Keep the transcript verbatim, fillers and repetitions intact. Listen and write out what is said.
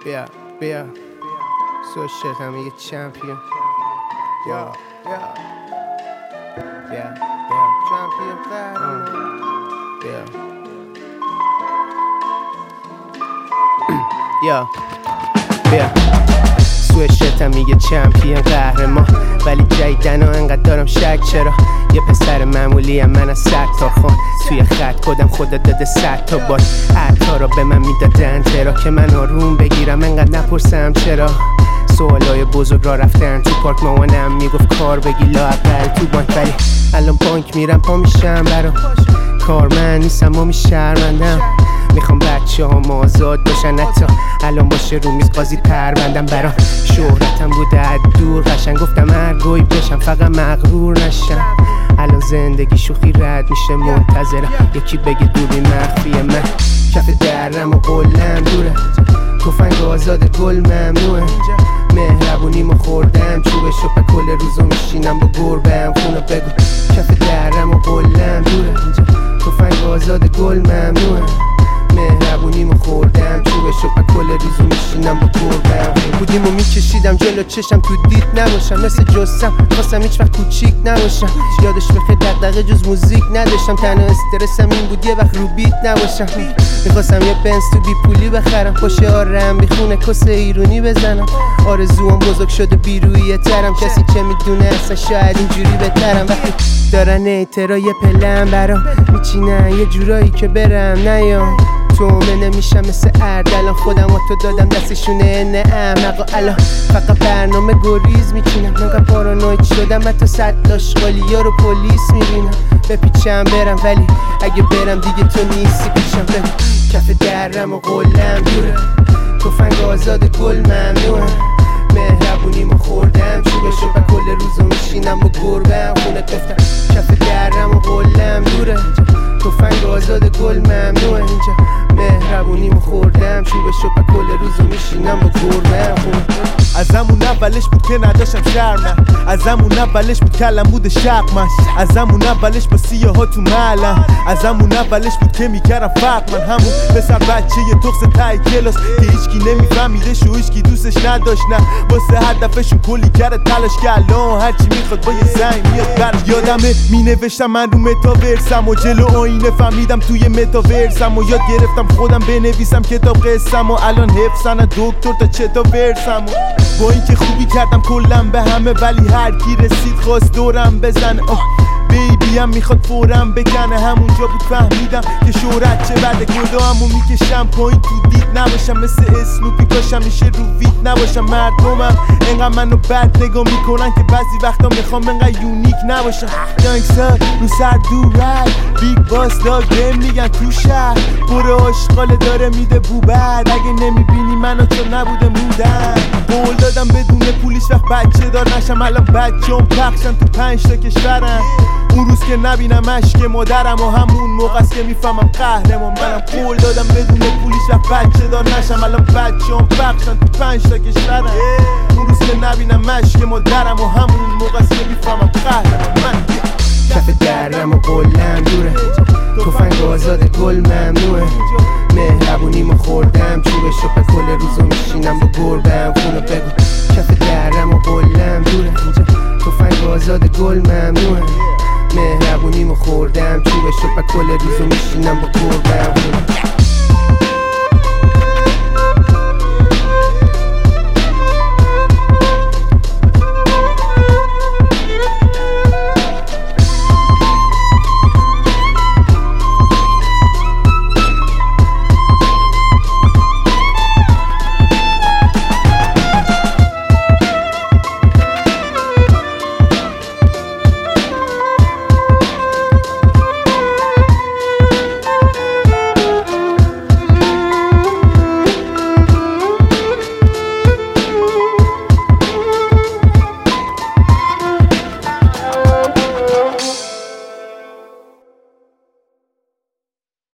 بیا بیا سو شت همه یه چمپیون بیا بیا بیا بیا چمپیون قهرمان بیا یا بیا سو شتم میگه چمپیون قهرمان، ولی جیدن و انقدر دارم شک چرا یه پسر معمولی هم من از صد تا خون توی خط کدم خدا داده صد تا بار عطا را به من میدادن ترا که من آروم بگیرم انقدر نپرسم چرا سوالای بزرگ را رفتن تو پارک مامانم میگفت کار بگی لااقل تو بانک، ولی الان بانک میرم پا میشم برام کارمند نیستم و میشرمندم میخوام بچه ها آزاد باشن حتی الان باشه رو میز قاضی پروندم برام شهرتم بوده از دور قشنگ گفتم هرگوی بشم فقط مغرور نشم الان زندگی شوخی رد میشه منتظرم یکی بگه دوری مخفی من کف درم و قلم دوره تفنگ آزاد گل ممنوعه مهربونیمو خوردم چوبشو به کل روزو میشینم با گربم خونو بگو کف درم و قلم دوره تفنگ آزاد گل ممنوعه مهربونیمو خوردم چوبشو به کل روزو میشینم با گربم بودیمو میکشیدم جلو چشم تو دید نباشم مثل جسم خواستم هیچ وقت کوچیک نباشم یادش بخیر دغدغه جز موزیک نداشتم تنها استرسم این بود یه وقت رو بیت نباشم میخواستم یه بنز تو بی پولی بخرم خوشه آرم بیخونه کس ایرونی بزنم آرزوام بزرگ شده بیرویه ترم کسی چه میدونه اصلا شاید اینجوری بهترم وقتی دارن ایترا یه پلم برام میچینن یه جورایی که برم نیام تومه نمیشم مثل اردلان خودم و تو دادم دستشونه نه احمقا الان فقط برنامه گریز میچینم منقدر پارانوید شدم حتی صد لاشقالی ها رو پلیس میبینم بپیچم برم ولی اگه برم دیگه تو نیستی پیشم بگو کف درم و قلم دوره تفنگ آزاد گل ممنوعه مهربونیمو خوردم چوبشو به کل روزو میشینم با گربم خونه گفتم کف درم و قلم دوره تفنگ آزاد گل ممنوعه اینجا مهربونیمو خوردم چوبشو به کل روزو میشینم با گربم خونه از همون اولش بود که نداشتم شرم از همون اولش بود کلم بود شق من از همون اولش با سیاه ها تو معلم از همون اولش بود که میکردم فرق من همون پسر بچه یه تخص تای کلاس که هیچکی نمیفهمیدش و هیچکی دوستش نداشت نه واسه هدفشون کلی کرده تلاش که الان هرچی میخواد با یه زنگ میاد برش یادمه مینوشتم من رو متاورسم و جلو آینه فهمیدم توی متاورسم و یاد گرفتم خودم بنویسم کتاب قصم و الان حفظن دکتر تا چتا ورسم با اینکه خوبی کردم کلم به همه ولی هر کی رسید خواست دورم بزنه بیبی هم میخواد فورم بکنه همونجا بود فهمیدم که شهرت چه بعد گدامو میکشم پایین تو دید نباشم مثل اسنوپی کاشم میشه رو وید نباشم مردمم انقدر منو بد نگاه میکنن که بعضی وقتا میخوام انقدر یونیک نباشم گنگستر رو سر دور رای بیگ باس داگ بهم میگن تو شهر برو آشغاله داره میده بوبر اگه نمیبینی منو چون نبوده مودم قول دادم بدون پولیش وقت بچه دار نشم الان بچه‌ام پخشن تو پنج تا کشورم اون روز که نبینم عشق مادرم و همون موقع است که میفهمم قهرمان منم قول دادم بدون پولیش وقت بچه دار نشم الان بچه‌ام پخشن تو پنج تا کشورم اون روز که نبینم عشق مادرم و همون موقع است که میفهمم قهرمان من کف درم و قلم دوره تفنگ آزاد گل ممنوعه مهربونیمو خوردم چوبشو به کل روزو میشینم با گربم خونو بگو کف درم و قلم دوره تفنگ آزاد گل ممنوعه مهربونیمو خوردم چوبشو به کل روزو میشینم با گربم خونه